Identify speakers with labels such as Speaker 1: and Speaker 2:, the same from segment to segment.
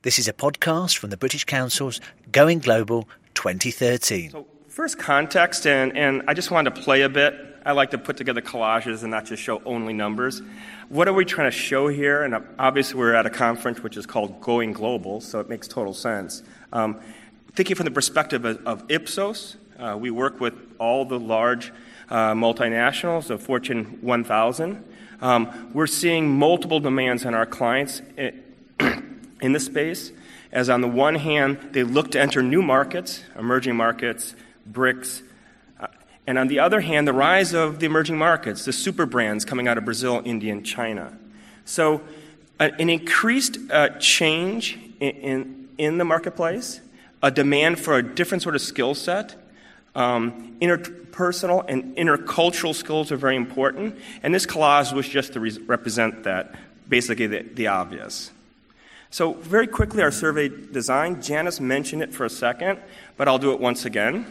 Speaker 1: This is a podcast from the British Council's Going Global 2013.
Speaker 2: So first, context, and I just wanted to play a bit. I like to put together collages and not just show only numbers. What are we trying to show here? And obviously we're at a conference which is called Going Global, so it makes total sense. Thinking from the perspective of Ipsos, we work with all the large multinationals, the Fortune 1000. We're seeing multiple demands on our clients in this space, as on the one hand, they look to enter new markets, emerging markets, BRICS, and on the other hand, the rise of the emerging markets, the super brands coming out of Brazil, India, and China. So an increased change in the marketplace, a demand for a different sort of skill set, interpersonal and intercultural skills are very important, and this collage was just to represent that, basically the obvious. So very quickly, our survey design, Janice mentioned it for a second, but I'll do it once again.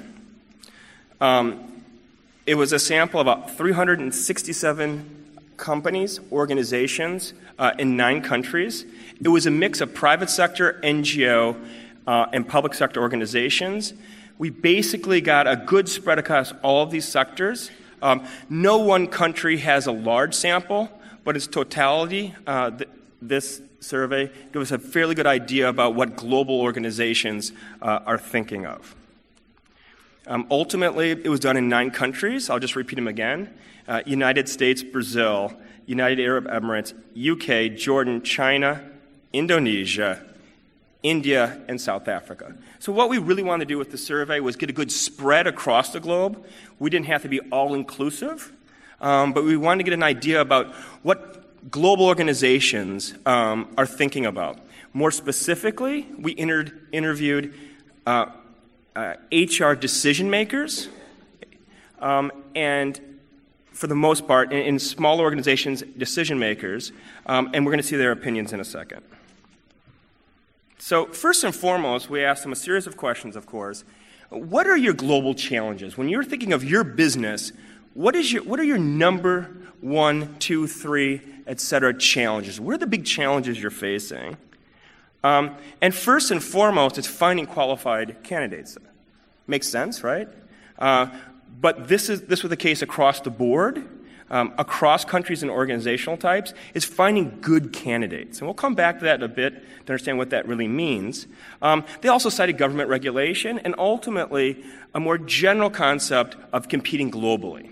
Speaker 2: It was a sample of about 367 companies, organizations in 9 countries. It was a mix of private sector, NGO, and public sector organizations. We basically got a good spread across all of these sectors. No one country has a large sample, but its totality, this survey gives us a fairly good idea about what global organizations are thinking of. Ultimately, it was done in 9 countries. I'll just repeat them again. United States, Brazil, United Arab Emirates, UK, Jordan, China, Indonesia, India, and South Africa. So what we really wanted to do with the survey was get a good spread across the globe. We didn't have to be all-inclusive, but we wanted to get an idea about what global organizations are thinking about. More specifically, we interviewed HR decision makers, and for the most part, in small organizations, decision makers, and we're going to see their opinions in a second. So first and foremost, we asked them a series of questions, of course. What are your global challenges? When you're thinking of your business, what are your number 1, 2, 3, et cetera, challenges? What are the big challenges you're facing? And first and foremost, it's finding qualified candidates. Makes sense, right? But this was the case across the board, across countries and organizational types, is finding good candidates. And we'll come back to that in a bit to understand what that really means. They also cited government regulation and ultimately a more general concept of competing globally.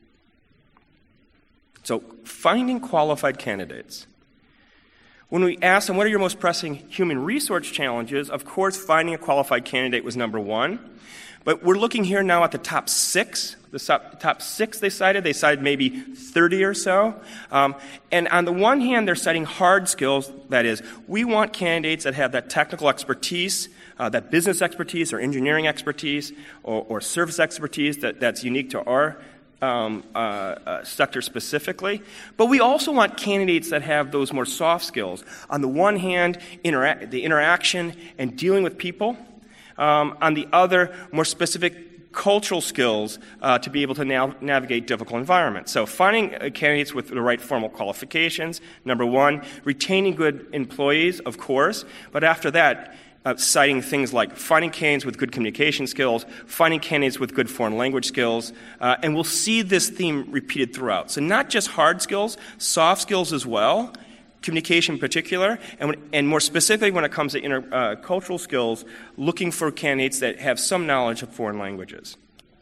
Speaker 2: So finding qualified candidates. When we asked them, what are your most pressing human resource challenges, of course, finding a qualified candidate was number 1. But we're looking here now at the top 6. The top 6 they cited maybe 30 or so. And on the one hand, they're citing hard skills. That is, we want candidates that have that technical expertise, that business expertise or engineering expertise or service expertise that's unique to our sector specifically. But we also want candidates that have those more soft skills. On the one hand, the interaction and dealing with people. On the other, more specific cultural skills to be able to navigate difficult environments. So finding candidates with the right formal qualifications, number 1. Retaining good employees, of course. But after that, citing things like finding candidates with good communication skills, finding candidates with good foreign language skills, and we'll see this theme repeated throughout. So not just hard skills, soft skills as well, communication in particular, and more specifically when it comes to intercultural skills, looking for candidates that have some knowledge of foreign languages.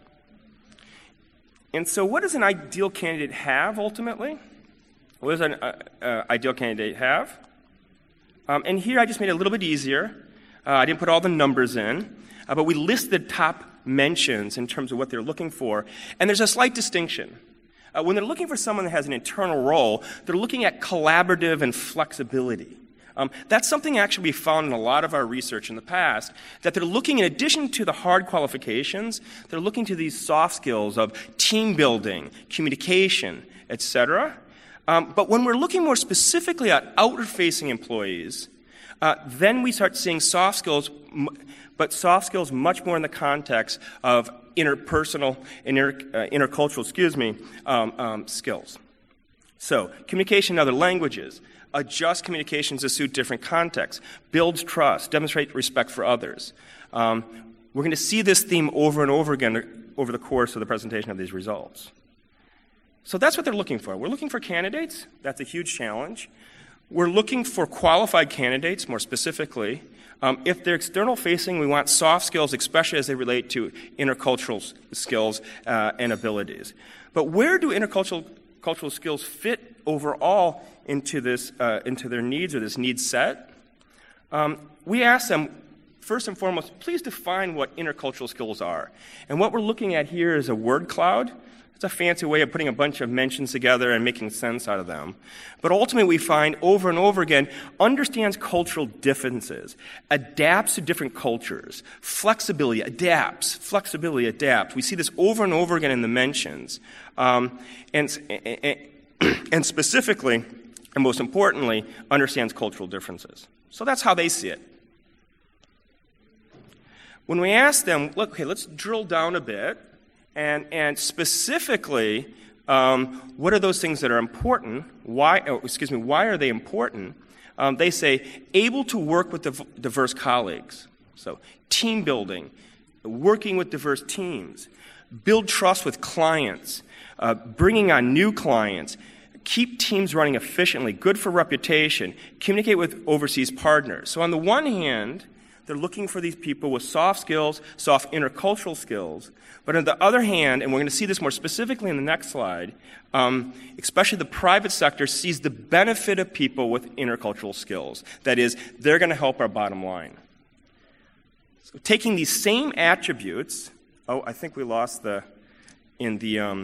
Speaker 2: And so what does an ideal candidate have ultimately? What does an ideal candidate have? And here I just made it a little bit easier. I didn't put all the numbers in, but we listed top mentions in terms of what they're looking for. And there's a slight distinction. When they're looking for someone that has an internal role, they're looking at collaborative and flexibility. That's something actually we found in a lot of our research in the past, that they're looking, in addition to the hard qualifications, they're looking to these soft skills of team building, communication, etc. But when we're looking more specifically at outward-facing employees, then we start seeing soft skills, but soft skills much more in the context of interpersonal and intercultural, skills. So, communication in other languages, adjust communications to suit different contexts, builds trust, demonstrate respect for others. We're going to see this theme over and over again over the course of the presentation of these results. So that's what they're looking for. We're looking for candidates. That's a huge challenge. We're looking for qualified candidates, more specifically. If they're external facing, we want soft skills, especially as they relate to intercultural skills and abilities. But where do intercultural skills fit overall into this, into their needs or this needs set? We ask them, first and foremost, please define what intercultural skills are. And what we're looking at here is a word cloud. It's a fancy way of putting a bunch of mentions together and making sense out of them. But ultimately we find over and over again, understands cultural differences, adapts to different cultures, flexibility, adapts. We see this over and over again in the mentions. And specifically, and most importantly, understands cultural differences. So that's how they see it. When we ask them, look, okay, let's drill down a bit, and specifically, what are those things that are important? Why are they important? They say, able to work with diverse colleagues. So, team building, working with diverse teams, build trust with clients, bringing on new clients, keep teams running efficiently, good for reputation, communicate with overseas partners. So on the one hand, they're looking for these people with soft skills, soft intercultural skills. But on the other hand, and we're going to see this more specifically in the next slide, especially the private sector sees the benefit of people with intercultural skills. That is, they're going to help our bottom line. So taking these same attributes, I think we lost in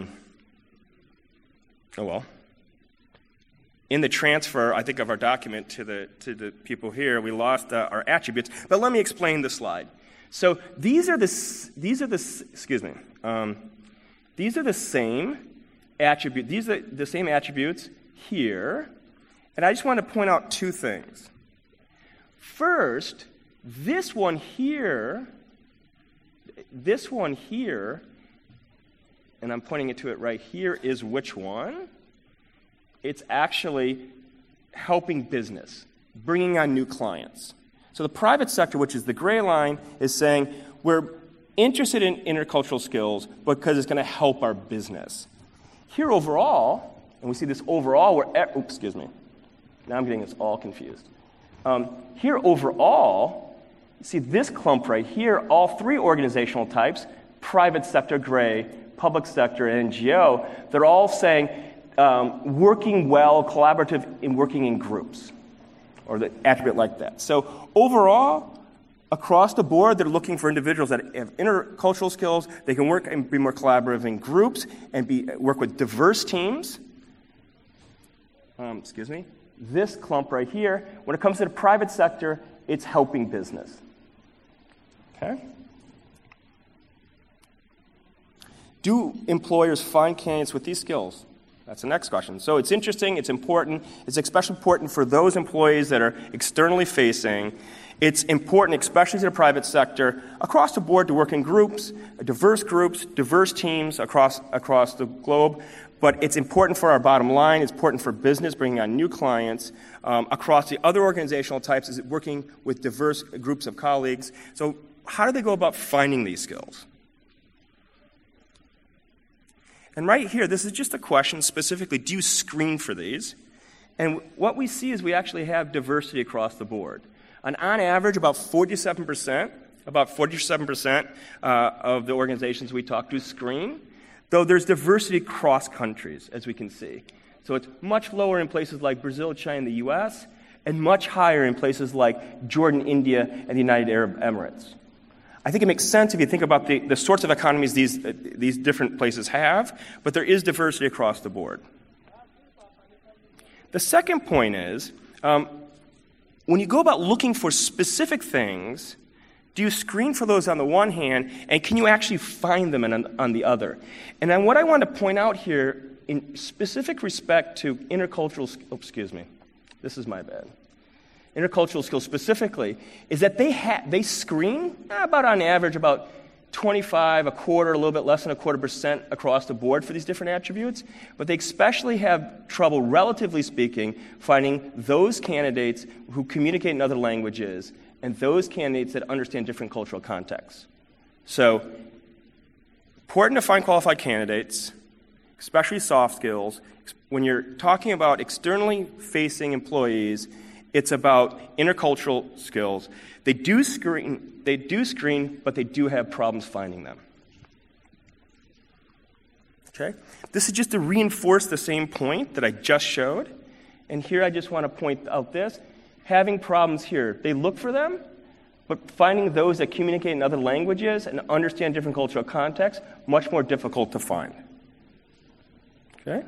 Speaker 2: the transfer, I think, of our document to the people here, we lost our attributes. But let me explain the slide. So these are the same attribute. These are the same attributes here, and I just want to point out two things. First, this one here, and I'm pointing it to it right here, is which one? It's actually helping business, bringing on new clients. So the private sector, which is the gray line, is saying we're interested in intercultural skills because it's going to help our business. Here overall, and we see this overall, now I'm getting this all confused. Here overall, you see this clump right here, all three organizational types, private sector gray, public sector, and NGO, they're all saying working well, collaborative, and working in groups, or the attribute like that. So overall, across the board, they're looking for individuals that have intercultural skills. They can work and be more collaborative in groups and work with diverse teams. This clump right here, when it comes to the private sector, it's helping business. Okay? Do employers find candidates with these skills? That's the next question. So it's interesting, it's important. It's especially important for those employees that are externally facing. It's important, especially to the private sector, across the board to work in groups, diverse teams across the globe. But it's important for our bottom line. It's important for business, bringing on new clients. Across the other organizational types, is working with diverse groups of colleagues. So how do they go about finding these skills? And right here, this is just a question specifically, do you screen for these? And what we see is we actually have diversity across the board. And on average, about 47% of the organizations we talk to screen, though there's diversity across countries, as we can see. So it's much lower in places like Brazil, China, and the US, and much higher in places like Jordan, India, and the United Arab Emirates. I think it makes sense if you think about the sorts of economies these different places have, but there is diversity across the board. The second point is, when you go about looking for specific things, do you screen for those on the one hand, and can you actually find them on the other? And then what I want to point out here, in specific respect to intercultural skills specifically, is that they screen about on average about 25, a quarter, a little bit less than 0.25% across the board for these different attributes, but they especially have trouble, relatively speaking, finding those candidates who communicate in other languages and those candidates that understand different cultural contexts. So, important to find qualified candidates, especially soft skills. When you're talking about externally facing employees, it's about intercultural skills. They do screen, but they do have problems finding them. Okay? This is just to reinforce the same point that I just showed. And here I just want to point out this. Having problems here, they look for them, but finding those that communicate in other languages and understand different cultural contexts, much more difficult to find. Okay?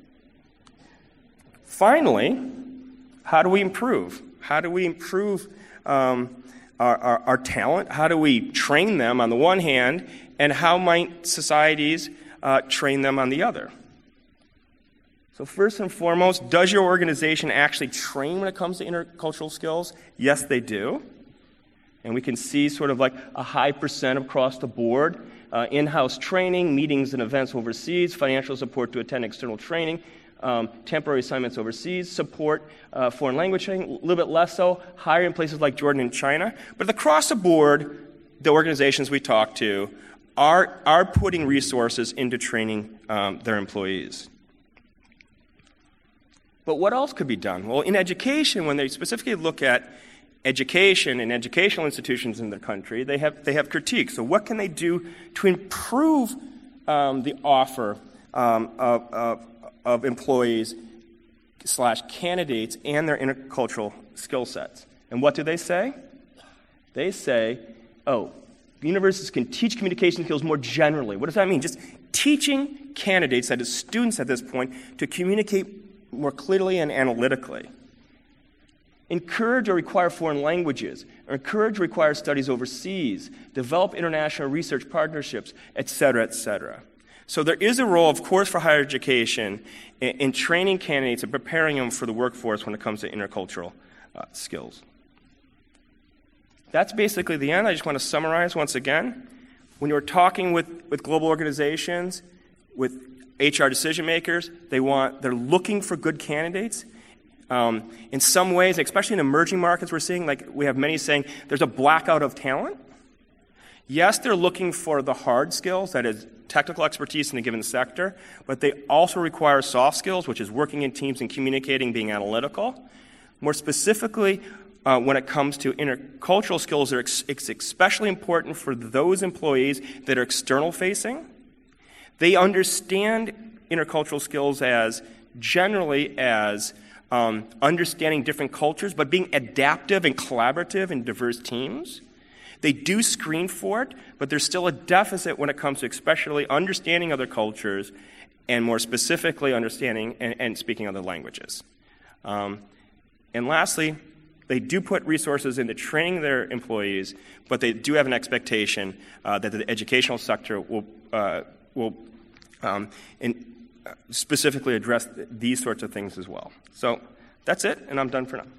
Speaker 2: Finally, how do we improve? How do we improve our talent? How do we train them on the one hand, and how might societies train them on the other? So first and foremost, does your organization actually train when it comes to intercultural skills? Yes, they do. And we can see sort of like a high percent across the board. In-house training, meetings and events overseas, financial support to attend external training, temporary assignments overseas, support foreign language training, a little bit less so, higher in places like Jordan and China. But across the board, the organizations we talk to are putting resources into training their employees. But what else could be done? Well, in education, when they specifically look at education and educational institutions in the country, they have critiques. So what can they do to improve the offer of employees / candidates and their intercultural skill sets? And what do they say? They say, universities can teach communication skills more generally. What does that mean? Just teaching candidates, that is students at this point, to communicate more clearly and analytically. Encourage or require foreign languages, or encourage or require studies overseas, develop international research partnerships, et cetera, et cetera. So there is a role, of course, for higher education in training candidates and preparing them for the workforce when it comes to intercultural skills. That's basically the end. I just want to summarize once again. When you're talking with global organizations, with HR decision makers, they're looking for good candidates. In some ways, especially in emerging markets, we're seeing, like we have many saying, there's a blackout of talent. Yes, they're looking for the hard skills, that is technical expertise in a given sector, but they also require soft skills, which is working in teams and communicating, being analytical. More specifically, when it comes to intercultural skills, it's especially important for those employees that are external facing. They understand intercultural skills as generally as understanding different cultures, but being adaptive and collaborative in diverse teams. They do screen for it, but there's still a deficit when it comes to especially understanding other cultures and more specifically understanding and speaking other languages. And lastly, they do put resources into training their employees, but they do have an expectation that the educational sector will specifically address these sorts of things as well. So that's it, and I'm done for now.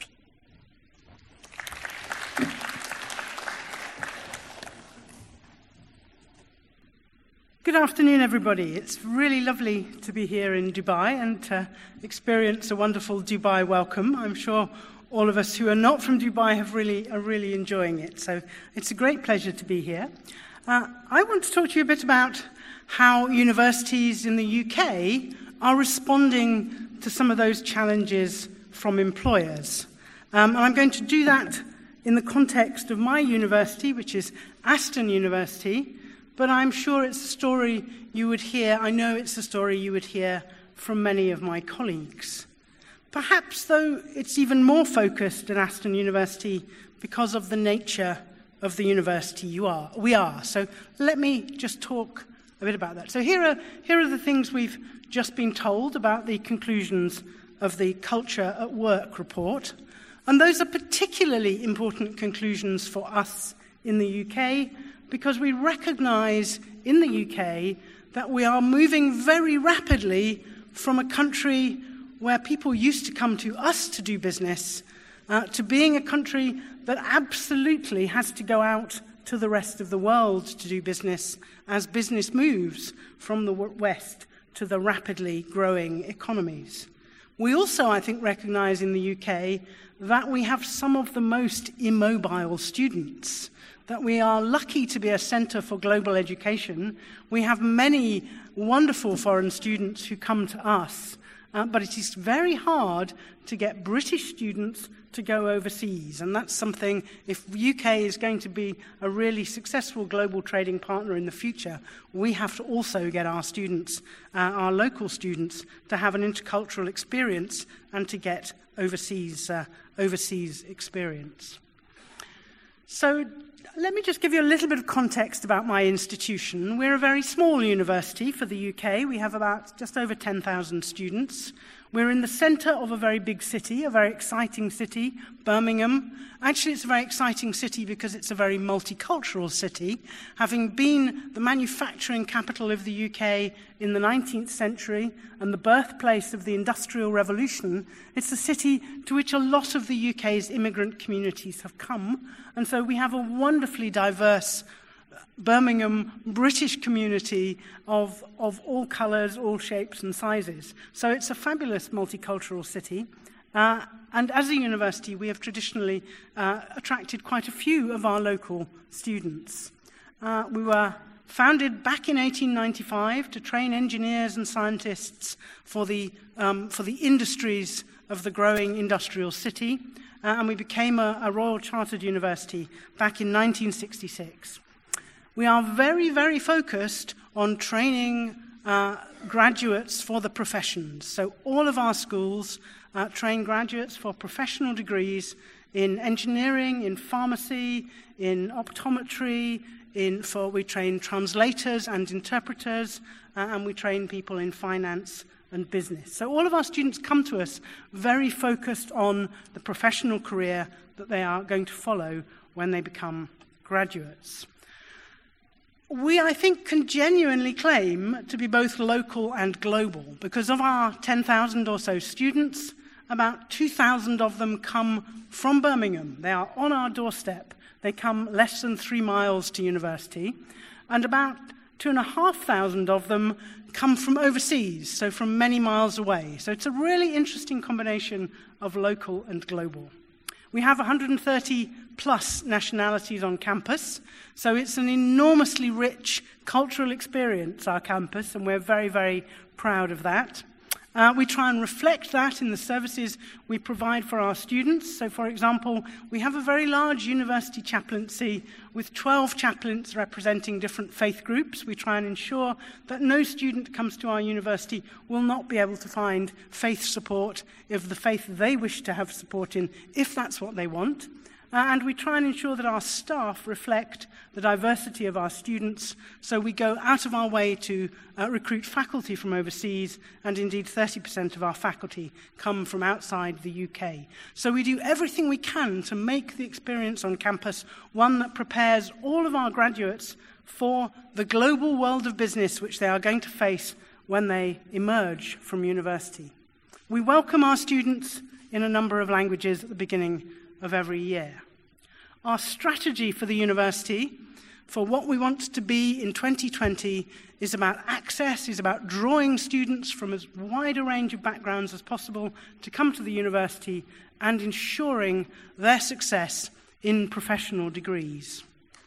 Speaker 3: Good afternoon, everybody. It's really lovely to be here in Dubai and to experience a wonderful Dubai welcome. I'm sure all of us who are not from Dubai are really enjoying it. So it's a great pleasure to be here. I want to talk to you a bit about how universities in the UK are responding to some of those challenges from employers. And I'm going to do that in the context of my university, which is Aston University, but I'm sure it's a story you would hear, I know it's a story you would hear from many of my colleagues. Perhaps, though, it's even more focused at Aston University because of the nature of the university we are. So let me just talk a bit about that. So here are the things we've just been told about the conclusions of the Culture at Work report. And those are particularly important conclusions for us in the UK because we recognise in the UK that we are moving very rapidly from a country where people used to come to us to do business to being a country that absolutely has to go out to the rest of the world to do business as business moves from the West to the rapidly growing economies. We also, I think, recognize in the UK that we have some of the most immobile students, that we are lucky to be a centre for global education. We have many wonderful foreign students who come to us, but it is very hard to get British students to go overseas. And that's something, if UK is going to be a really successful global trading partner in the future, we have to also get our students, our local students, to have an intercultural experience and to get overseas experience. So let me just give you a little bit of context about my institution. We're a very small university for the UK. We have about just over 10,000 students. We're in the centre of a very big city, a very exciting city, Birmingham. Actually, it's a very exciting city because it's a very multicultural city. Having been the manufacturing capital of the UK in the 19th century and the birthplace of the Industrial Revolution, it's a city to which a lot of the UK's immigrant communities have come. And so we have a wonderfully diverse Birmingham British community of all colours, all shapes and sizes. So it's a fabulous multicultural city. And as a university, we have traditionally attracted quite a few of our local students. We were founded back in 1895 to train engineers and scientists for the industries of the growing industrial city. And we became a Royal Chartered University back in 1966. We are very, very focused on training graduates for the professions. So all of our schools train graduates for professional degrees in engineering, in pharmacy, in optometry, we train translators and interpreters, and we train people in finance and business. So all of our students come to us very focused on the professional career that they are going to follow when they become graduates. We, I think, can genuinely claim to be both local and global, because of our 10,000 or so students, about 2,000 of them come from Birmingham. They are on our doorstep. They come less than 3 miles to university, and about 2,500 of them come from overseas, so from many miles away. So it's a really interesting combination of local and global. We have 130 plus nationalities on campus, so it's an enormously rich cultural experience, our campus, and we're very, very proud of that. We try and reflect that in the services we provide for our students. So, for example, we have a very large university chaplaincy with 12 chaplains representing different faith groups. We try and ensure that no student comes to our university will not be able to find faith support of the faith they wish to have support in, if that's what they want. And we try and ensure that our staff reflect the diversity of our students, so we go out of our way to recruit faculty from overseas, and indeed 30% of our faculty come from outside the UK. So we do everything we can to make the experience on campus one that prepares all of our graduates for the global world of business which they are going to face when they emerge from university. We welcome our students in a number of languages at the beginning of every year. Our strategy for the university, for what we want to be in 2020, is about access, is about drawing students from as wide a range of backgrounds as possible to come to the university and ensuring their success in professional degrees.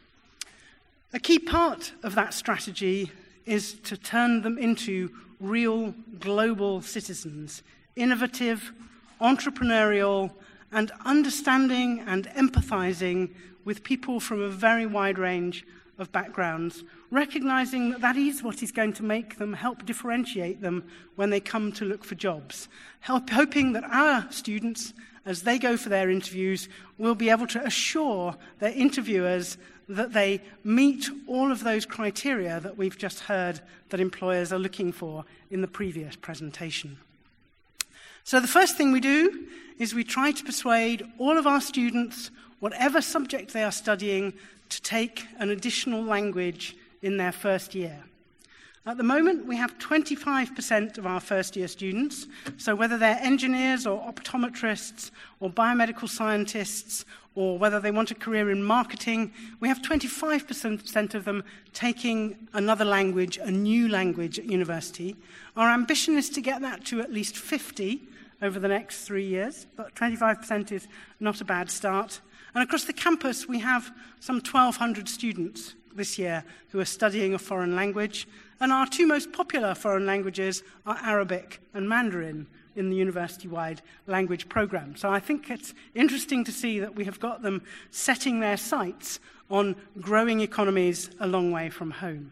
Speaker 3: A key part of that strategy is to turn them into real global citizens, innovative, entrepreneurial, and understanding and empathizing with people from a very wide range of backgrounds, recognizing that that is what is going to make them, help differentiate them when they come to look for jobs. Hoping that our students, as they go for their interviews, will be able to assure their interviewers that they meet all of those criteria that we've just heard that employers are looking for in the previous presentation. So the first thing we do is we try to persuade all of our students, whatever subject they are studying, to take an additional language in their first year. At the moment, we have 25% of our first-year students, so whether they're engineers or optometrists or biomedical scientists or whether they want a career in marketing, we have 25% of them taking another language, a new language at university. Our ambition is to get that to at least 50 over the next 3 years, but 25% is not a bad start. And across the campus, we have some 1,200 students this year who are studying a foreign language, and our two most popular foreign languages are Arabic and Mandarin in the university-wide language program. So I think it's interesting to see that we have got them setting their sights on growing economies a long way from home.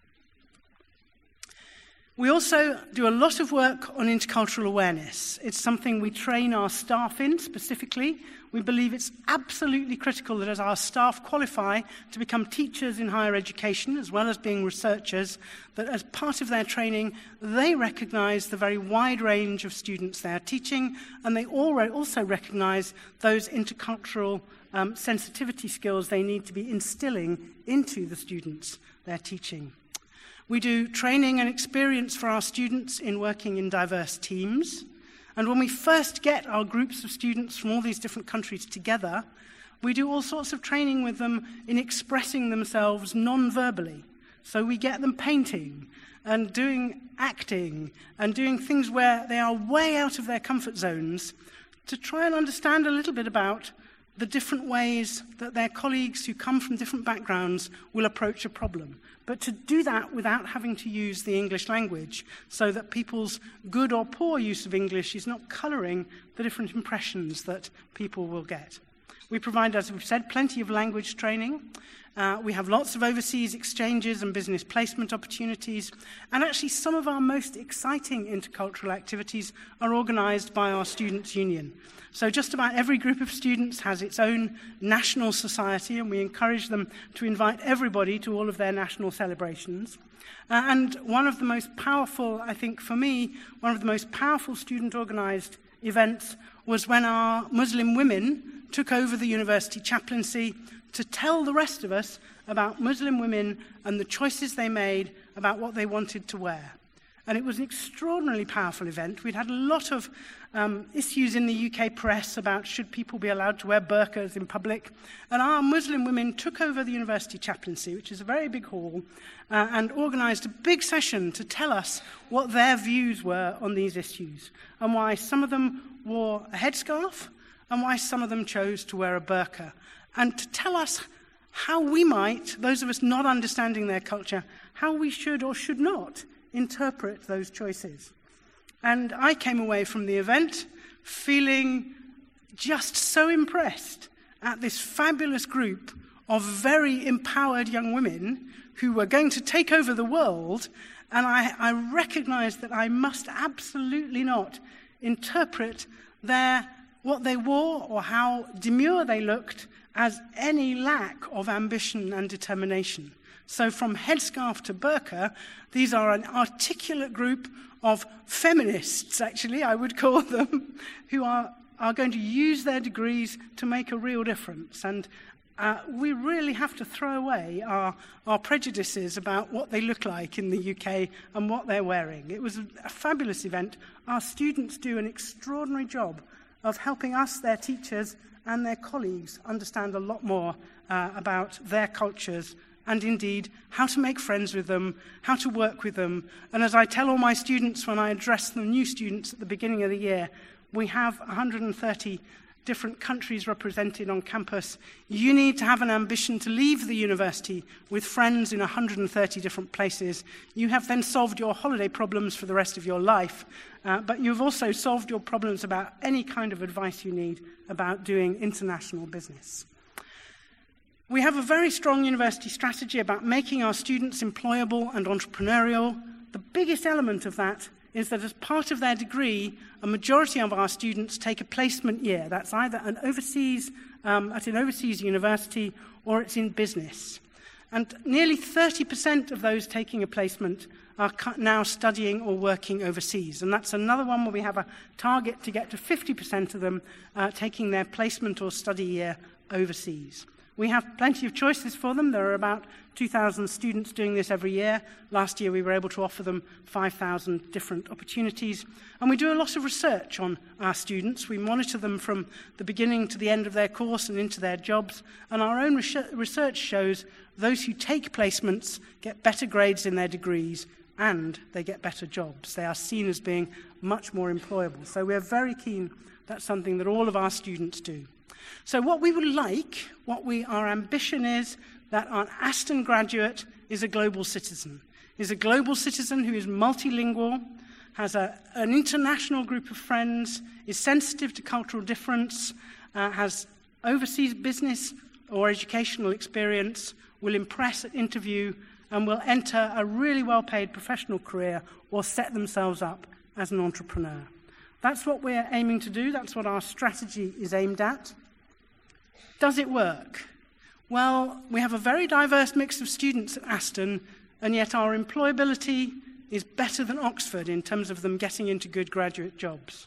Speaker 3: We also do a lot of work on intercultural awareness. It's something we train our staff in specifically. We believe it's absolutely critical that as our staff qualify to become teachers in higher education, as well as being researchers, that as part of their training, they recognize the very wide range of students they are teaching, and they also recognize those intercultural sensitivity skills they need to be instilling into the students they're teaching. We do training and experience for our students in working in diverse teams. And when we first get our groups of students from all these different countries together, we do all sorts of training with them in expressing themselves non-verbally. So we get them painting and doing acting and doing things where they are way out of their comfort zones to try and understand a little bit about the different ways that their colleagues who come from different backgrounds will approach a problem. But to do that without having to use the English language, so that people's good or poor use of English is not colouring the different impressions that people will get. We provide, as we've said, plenty of language training. We have lots of overseas exchanges and business placement opportunities. And actually, some of our most exciting intercultural activities are organised by our Students' Union. So just about every group of students has its own national society, and we encourage them to invite everybody to all of their national celebrations. And one of the most powerful, I think for me, one of the most powerful student-organised events was when our Muslim women took over the university chaplaincy to tell the rest of us about Muslim women and the choices they made about what they wanted to wear. And it was an extraordinarily powerful event. We'd had a lot of issues in the UK press about should people be allowed to wear burqas in public. And our Muslim women took over the university chaplaincy, which is a very big hall, and organised a big session to tell us what their views were on these issues, and why some of them wore a headscarf, and why some of them chose to wear a burqa, and to tell us how we might, those of us not understanding their culture, how we should or should not interpret those choices. And I came away from the event feeling just so impressed at this fabulous group of very empowered young women who were going to take over the world, and I recognized that I must absolutely not interpret what they wore or how demure they looked as any lack of ambition and determination. So from headscarf to burqa, these are an articulate group of feminists, actually, I would call them, who are going to use their degrees to make a real difference. And we really have to throw away our prejudices about what they look like in the UK and what they're wearing. It was a fabulous event. Our students do an extraordinary job of helping us, their teachers, and their colleagues understand a lot more about their cultures and indeed how to make friends with them, how to work with them. And as I tell all my students when I address the new students at the beginning of the year, we have 130 different countries represented on campus. You need to have an ambition to leave the university with friends in 130 different places. You have then solved your holiday problems for the rest of your life, but you've also solved your problems about any kind of advice you need about doing international business. We have a very strong university strategy about making our students employable and entrepreneurial. The biggest element of that is that as part of their degree, a majority of our students take a placement year. That's either at an overseas university or it's in business. And nearly 30% of those taking a placement are now studying or working overseas. And that's another one where we have a target to get to 50% of them taking their placement or study year overseas. We have plenty of choices for them. There are about 2,000 students doing this every year. Last year we were able to offer them 5,000 different opportunities. And we do a lot of research on our students. We monitor them from the beginning to the end of their course and into their jobs. And our own research shows those who take placements get better grades in their degrees and they get better jobs. They are seen as being much more employable. So we're very keen that's something that all of our students do. So what we would like, our ambition is that our Aston graduate is a global citizen. Is a global citizen who is multilingual, has an international group of friends, is sensitive to cultural difference, has overseas business or educational experience, will impress at interview, and will enter a really well-paid professional career or set themselves up as an entrepreneur. That's what we're aiming to do. That's what our strategy is aimed at. Does it work? Well, we have a very diverse mix of students at Aston, and yet our employability is better than Oxford in terms of them getting into good graduate jobs.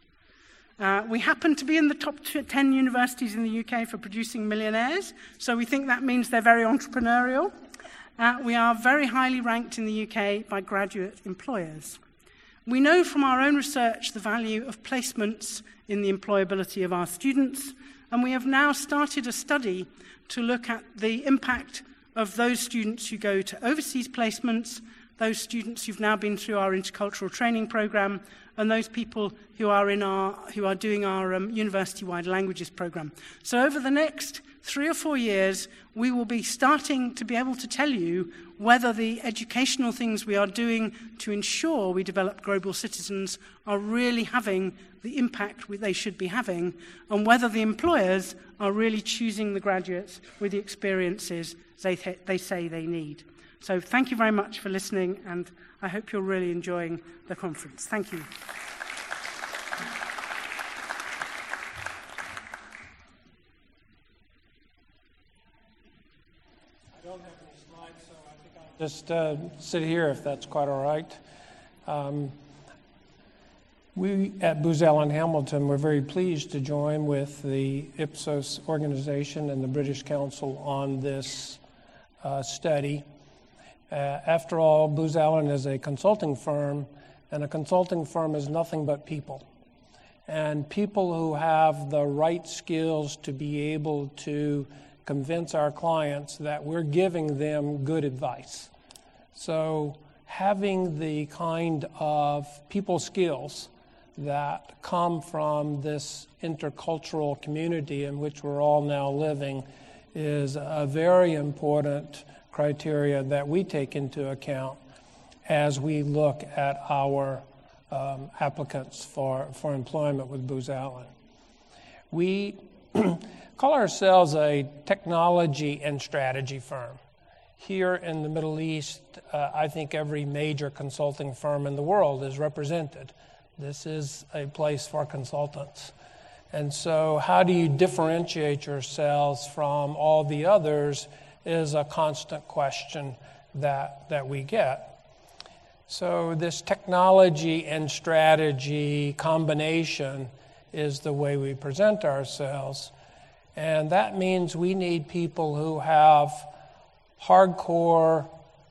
Speaker 3: We happen to be in the top 10 universities in the UK for producing millionaires, so we think that means they're very entrepreneurial. We are very highly ranked in the UK by graduate employers. We know from our own research the value of placements in the employability of our students, and we have now started a study to look at the impact of those students who go to overseas placements, those students who've now been through our intercultural training program, and those people who are doing our university-wide languages program. So over the next 3 or 4 years, we will be starting to be able to tell you whether the educational things we are doing to ensure we develop global citizens are really having the impact they should be having, and whether the employers are really choosing the graduates with the experiences they say they need. So thank you very much for listening, and I hope you're really enjoying the conference. Thank you.
Speaker 4: I don't have any slides, so I think I'll just sit here if that's quite all right. We at Booz Allen Hamilton were very pleased to join with the Ipsos organization and the British Council on this study. After all, Booz Allen is a consulting firm, and a consulting firm is nothing but people. And people who have the right skills to be able to convince our clients that we're giving them good advice. So having the kind of people skills that come from this intercultural community in which we're all now living is a very important criteria that we take into account as we look at our applicants for employment with Booz Allen. We call ourselves a technology and strategy firm. Here in the Middle East, I think every major consulting firm in the world is represented. This is a place for consultants. And so how do you differentiate yourselves from all the others is a constant question that we get. So this technology and strategy combination is the way we present ourselves. And that means we need people who have hardcore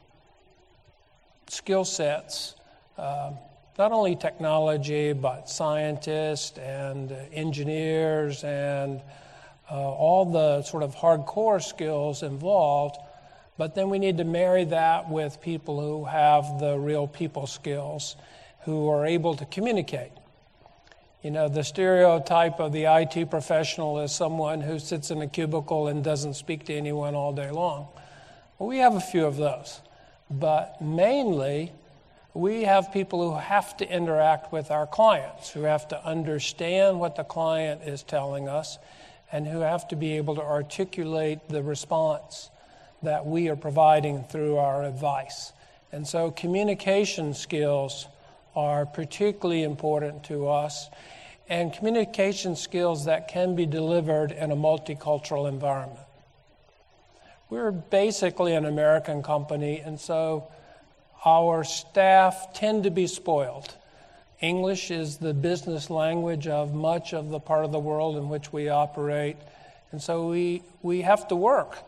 Speaker 4: skill sets, not only technology, but scientists and engineers and all the sort of hardcore skills involved. But then we need to marry that with people who have the real people skills, who are able to communicate. You know, the stereotype of the IT professional is someone who sits in a cubicle and doesn't speak to anyone all day long. Well, we have a few of those. But mainly, we have people who have to interact with our clients, who have to understand what the client is telling us, and who have to be able to articulate the response that we are providing through our advice. And so communication skills are particularly important to us, and communication skills that can be delivered in a multicultural environment. We're basically an American company, and so our staff tend to be spoiled. English is the business language of much of the part of the world in which we operate, and so we have to work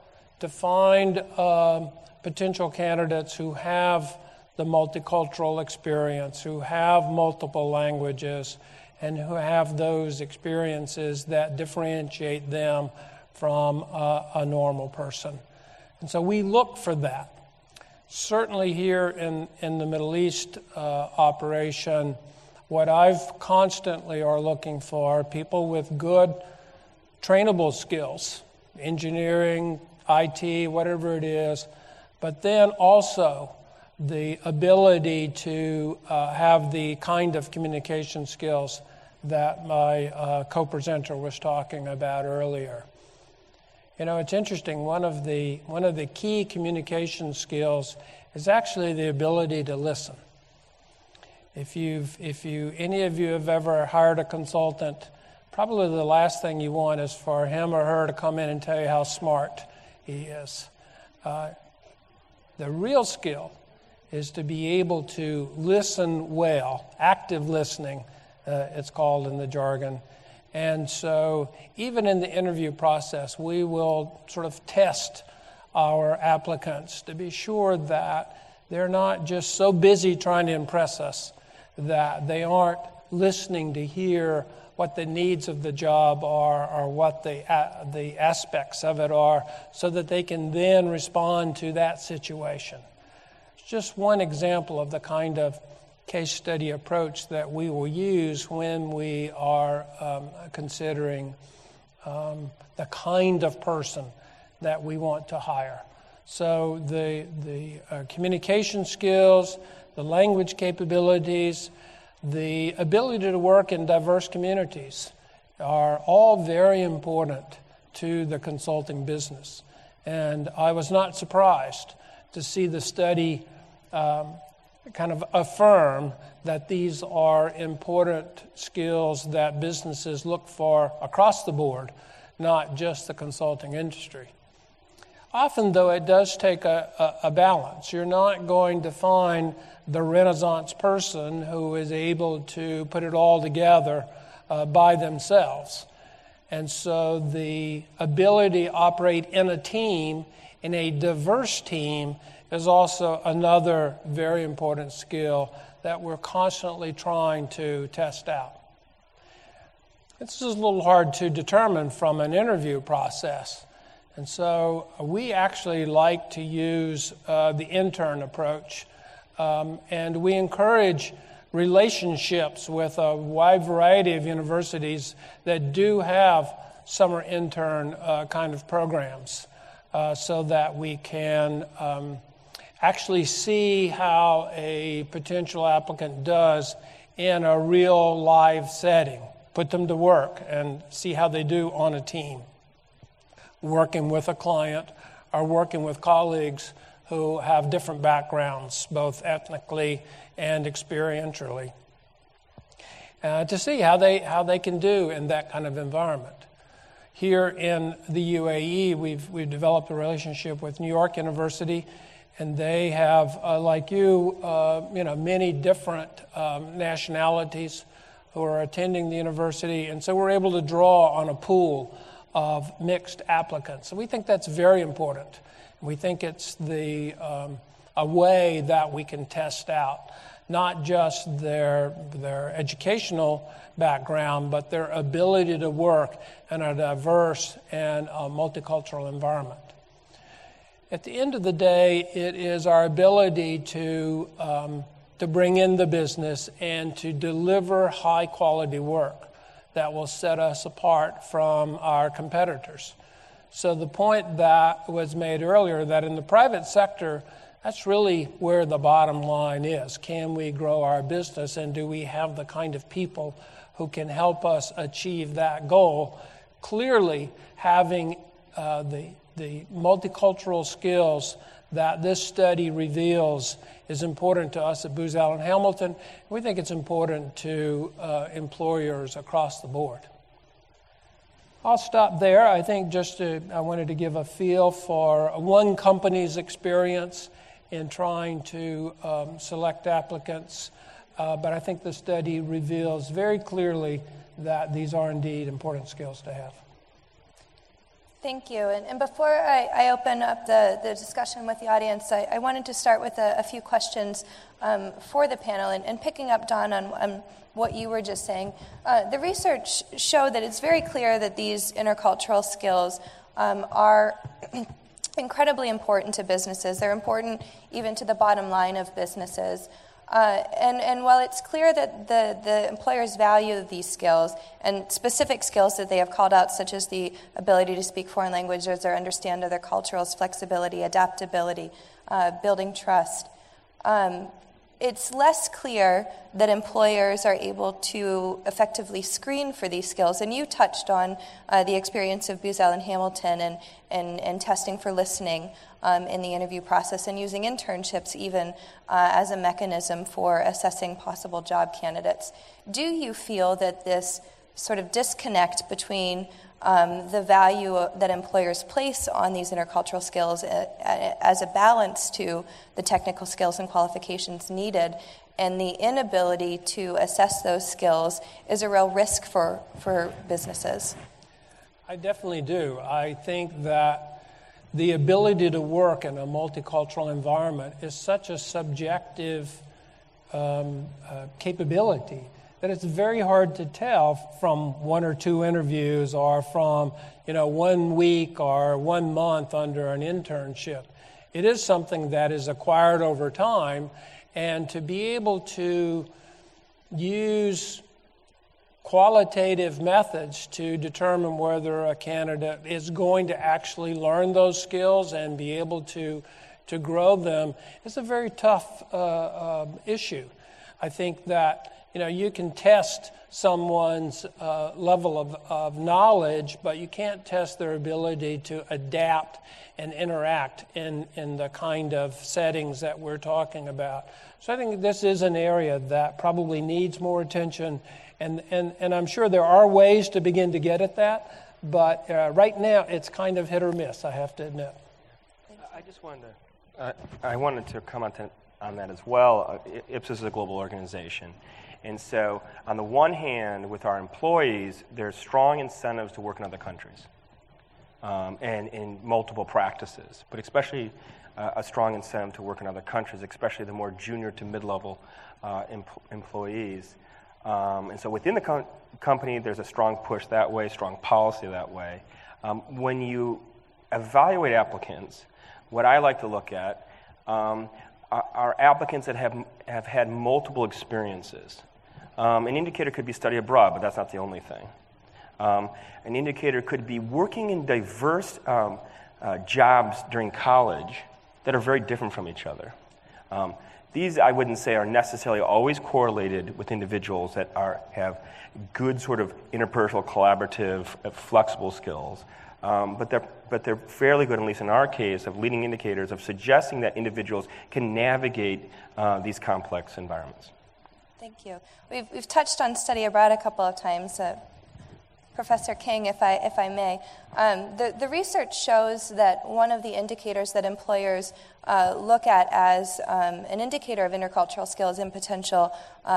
Speaker 4: to find potential candidates who have the multicultural experience, who have multiple languages, and who have those experiences that differentiate them from a normal person. And so we look for that. Certainly here in the Middle East operation, what I've constantly are looking for are people with good trainable skills, engineering, IT, whatever it is, but then also the ability to have the kind of communication skills that my co-presenter was talking about earlier. You know, it's interesting. One of the key communication skills is actually the ability to listen. If any of you have ever hired a consultant, probably the last thing you want is for him or her to come in and tell you how smart he is. The real skill is to be able to listen well, active listening, it's called in the jargon. And so even in the interview process, we will sort of test our applicants to be sure that they're not just so busy trying to impress us that they aren't listening to hear what the needs of the job are or what the aspects of it are so that they can then respond to that situation. It's just one example of the kind of case study approach that we will use when we are considering the kind of person that we want to hire. So the communication skills, the language capabilities, the ability to work in diverse communities are all very important to the consulting business. And I was not surprised to see the study kind of affirm that these are important skills that businesses look for across the board, not just the consulting industry. Often, though, it does take a balance. You're not going to find the Renaissance person who is able to put it all together by themselves. And so the ability to operate in a team, in a diverse team, is also another very important skill that we're constantly trying to test out. This is a little hard to determine from an interview process. And so we actually like to use the intern approach. And we encourage relationships with a wide variety of universities that do have summer intern kind of programs so that we can actually see how a potential applicant does in a real live setting, put them to work and see how they do on a team, working with a client or working with colleagues who have different backgrounds, both ethnically and experientially, to see how they can do in that kind of environment. Here in the UAE, we've developed a relationship with New York University, and they have, like you, many different nationalities who are attending the university, and so we're able to draw on a pool of mixed applicants. So we think that's very important. We think it's a way that we can test out not just their educational background, but their ability to work in a diverse and multicultural environment. At the end of the day, it is our ability to bring in the business and to deliver high-quality work that will set us apart from our competitors. So the point that was made earlier, that in the private sector, that's really where the bottom line is. Can we grow our business, and do we have the kind of people who can help us achieve that goal? Clearly, having the multicultural skills that this study reveals is important to us at Booz Allen Hamilton. We think it's important to employers across the board. I'll stop there. I think I wanted to give a feel for one company's experience in trying to select applicants, but I think the study reveals very clearly that these are indeed important skills to have.
Speaker 5: Thank you. And before I open up the discussion with the audience, I wanted to start with a few questions for the panel. And picking up, Don, on what you were just saying, the research showed that it's very clear that these intercultural skills are incredibly important to businesses. They're important even to the bottom line of businesses. And while it's clear that the employers value these skills and specific skills that they have called out, such as the ability to speak foreign languages or understand other cultures, flexibility, adaptability, building trust, it's less clear that employers are able to effectively screen for these skills. And you touched on the experience of Booz Allen Hamilton and testing for listening in the interview process and using internships even as a mechanism for assessing possible job candidates. Do you feel that this sort of disconnect between the value that employers place on these intercultural skills as a balance to the technical skills and qualifications needed, and the inability to assess those skills is a real risk for businesses?
Speaker 4: I definitely do. I think that the ability to work in a multicultural environment is such a subjective capability that it's very hard to tell from one or two interviews or from 1 week or 1 month under an internship. It is something that is acquired over time, and to be able to use qualitative methods to determine whether a candidate is going to actually learn those skills and be able to grow them is a very tough issue. I think that you can test someone's level of knowledge, but you can't test their ability to adapt and interact in the kind of settings that we're talking about. So I think this is an area that probably needs more attention, and I'm sure there are ways to begin to get at that, but right now it's kind of hit or miss, I have to admit.
Speaker 2: I wanted to comment on that as well. Ipsos is a global organization. And so, on the one hand, with our employees, there's strong incentives to work in other countries and in multiple practices, but especially a strong incentive to work in other countries, especially the more junior to mid-level employees. And so within the company, there's a strong push that way, strong policy that way. When you evaluate applicants, what I like to look at are applicants that have had multiple experiences. An indicator could be study abroad, but that's not the only thing. An indicator could be working in diverse jobs during college that are very different from each other. These, I wouldn't say, are necessarily always correlated with individuals that have good sort of interpersonal, collaborative, flexible skills. But they're fairly good, at least in our case, of leading indicators of suggesting that individuals can navigate these complex environments.
Speaker 5: Thank you. We've touched on study abroad a couple of times. Professor King, if I may, the research shows that one of the indicators that employers look at as an indicator of intercultural skills in potential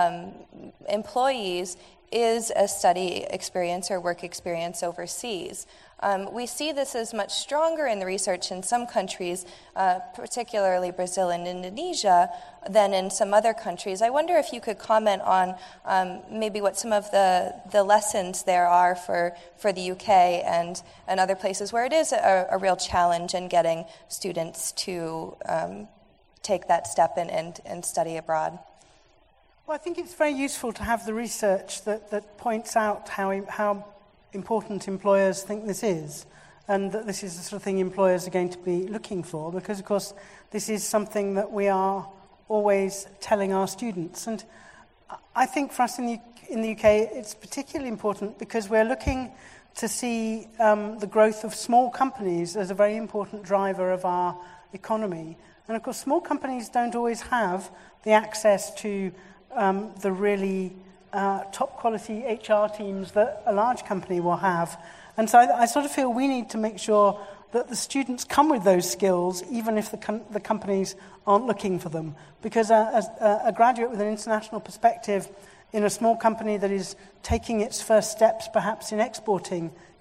Speaker 5: employees is a study experience or work experience overseas. We see this as much stronger in the research in some countries, particularly Brazil and Indonesia, than in some other countries. I wonder if you could comment on maybe what some of the lessons there are for the UK and other places where it is a real challenge in getting students to take that step and study abroad.
Speaker 3: Well, I think it's very useful to have the research that points out how important employers think this is, and that this is the sort of thing employers are going to be looking for, because, of course, this is something that we are always telling our students. And I think for us in the UK, it's particularly important because we're looking to see the growth of small companies as a very important driver of our economy. And, of course, small companies don't always have the access to the really top quality HR teams that a large company will have. And so I sort of feel we need to make sure that the students come with those skills, even if the companies aren't looking for them. Because a graduate with an international perspective in a small company that is taking its first steps perhaps in exporting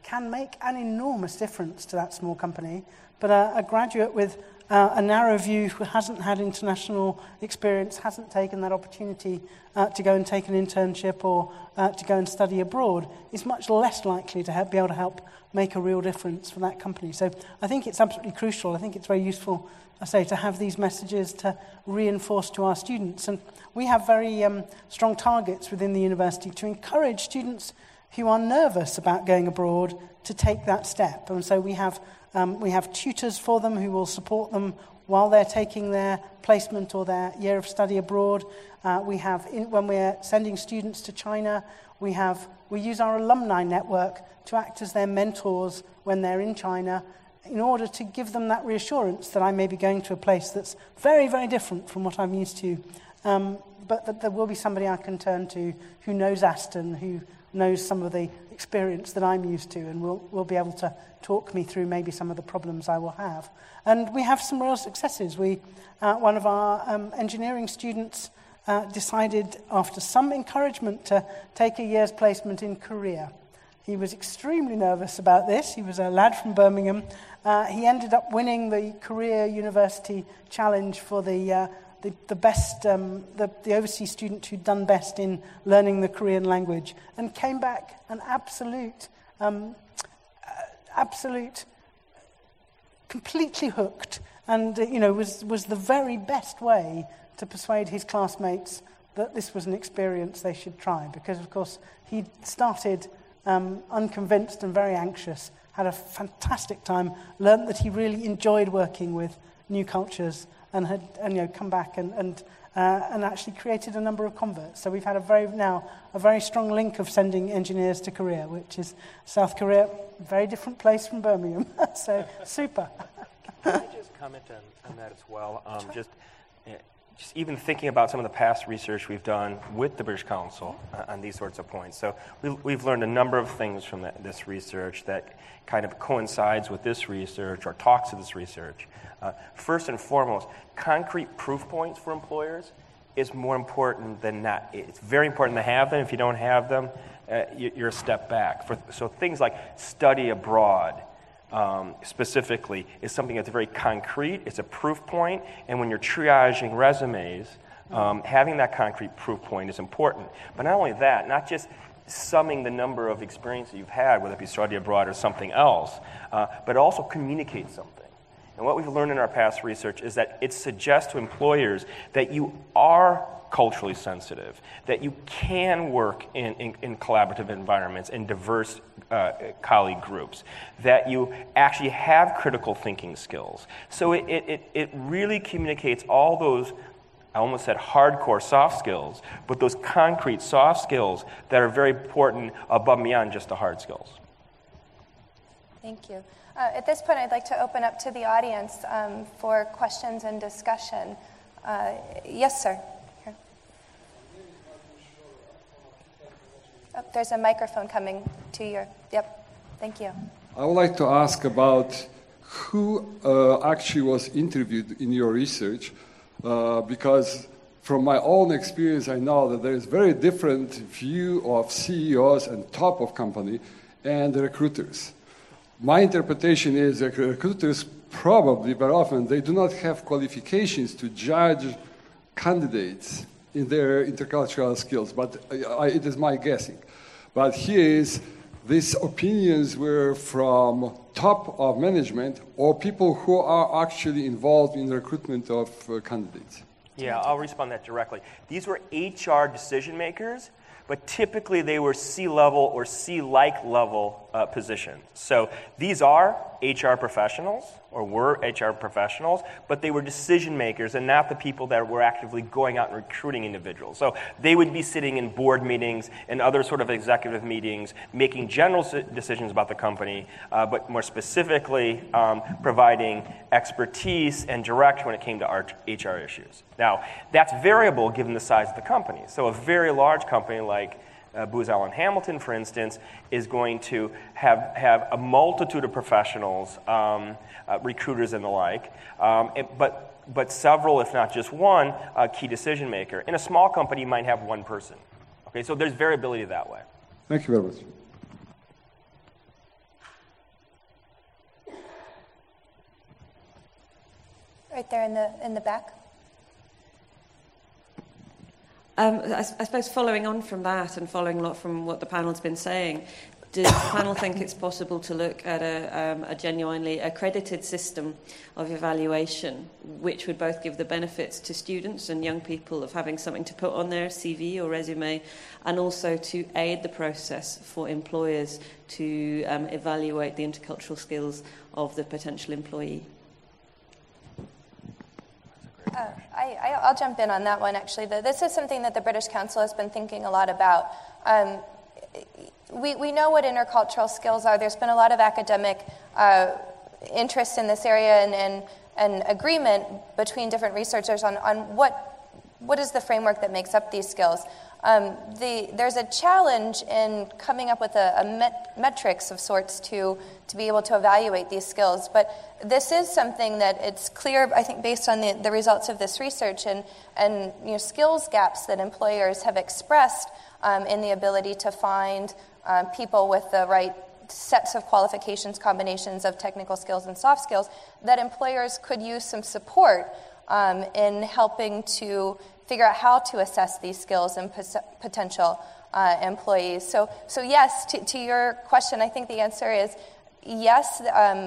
Speaker 3: can make an enormous difference to that small company. But a graduate with a narrow view who hasn't had international experience, hasn't taken that opportunity to go and take an internship or to go and study abroad, is much less likely to be able to help make a real difference for that company. So I think it's absolutely crucial. I think it's very useful, I say, to have these messages to reinforce to our students. And we have very strong targets within the university to encourage students who are nervous about going abroad to take that step. And so we have tutors for them who will support them while they're taking their placement or their year of study abroad. When we're sending students to China, we use our alumni network to act as their mentors when they're in China, in order to give them that reassurance that I may be going to a place that's very, very different from what I'm used to. But that there will be somebody I can turn to who knows Aston, who knows some of the experience that I'm used to, and will be able to talk me through maybe some of the problems I will have. And we have some real successes. One of our engineering students decided, after some encouragement, to take a year's placement in Korea. He was extremely nervous about this. He was a lad from Birmingham. He ended up winning the Korea University Challenge for the best, the overseas student who'd done best in learning the Korean language, and came back an absolute, completely hooked, and was the very best way to persuade his classmates that this was an experience they should try, because of course he'd started unconvinced and very anxious, had a fantastic time, learned that he really enjoyed working with new cultures, and had come back and actually created a number of converts. So we've had a very strong link of sending engineers to Korea, which is South Korea, very different place from Birmingham. So super.
Speaker 2: Can I just comment on that as well? Just even thinking about some of the past research we've done with the British Council on these sorts of points. So we've learned a number of things from this research that kind of coincides with this research or talks to this research. First and foremost, concrete proof points for employers is more important than not. It's very important to have them. If you don't have them, you're a step back. So things like study abroad, specifically, is something that's very concrete. It's a proof point, and when you're triaging resumes, having that concrete proof point is important. But not only that, not just summing the number of experiences you've had, whether it be study abroad or something else, but also communicate something. And what we've learned in our past research is that it suggests to employers that you are culturally sensitive, that you can work in collaborative environments and diverse colleague groups, that you actually have critical thinking skills. So it really communicates all those, I almost said hardcore soft skills, but those concrete soft skills that are very important above and beyond just the hard skills.
Speaker 5: Thank you. At this point, I'd like to open up to the audience for questions and discussion. Yes, sir. Here. Oh, there's a microphone coming to your... Yep. Thank you.
Speaker 6: I would like to ask about who actually was interviewed in your research, because from my own experience, I know that there is very different view of CEOs and top of company and recruiters. My interpretation is that recruiters probably, very often, they do not have qualifications to judge candidates in their intercultural skills, but it is my guessing. But here is, these opinions were from top of management or people who are actually involved in the recruitment of candidates.
Speaker 2: Yeah, I'll respond to that directly. These were HR decision makers, but typically they were C-level or C-like level positions. So these are HR professionals, or were HR professionals, but they were decision makers and not the people that were actively going out and recruiting individuals. So they would be sitting in board meetings and other sort of executive meetings, making general decisions about the company, but more specifically providing expertise and direction when it came to HR issues. Now, that's variable given the size of the company. So a very large company like Booz Allen Hamilton, for instance, is going to have a multitude of professionals, recruiters and the like, but several, if not just one, key decision maker. In a small company, you might have one person. Okay, so there's variability that way.
Speaker 6: Thank you very much.
Speaker 5: Right there in the back.
Speaker 7: I suppose following on from that and following a lot from what the panel's been saying, does the panel think it's possible to look at a genuinely accredited system of evaluation, which would both give the benefits to students and young people of having something to put on their CV or resume, and also to aid the process for employers to evaluate the intercultural skills of the potential employee?
Speaker 5: I'll jump in on that one, actually. This is something that the British Council has been thinking a lot about. We know what intercultural skills are. There's been a lot of academic interest in this area and agreement between different researchers on what is the framework that makes up these skills. There's a challenge in coming up with a metrics of sorts to be able to evaluate these skills. But this is something that it's clear, I think, based on the results of this research and skills gaps that employers have expressed in the ability to find people with the right sets of qualifications, combinations of technical skills and soft skills, that employers could use some support in helping to figure out how to assess these skills in potential employees. So yes, to your question, I think the answer is yes,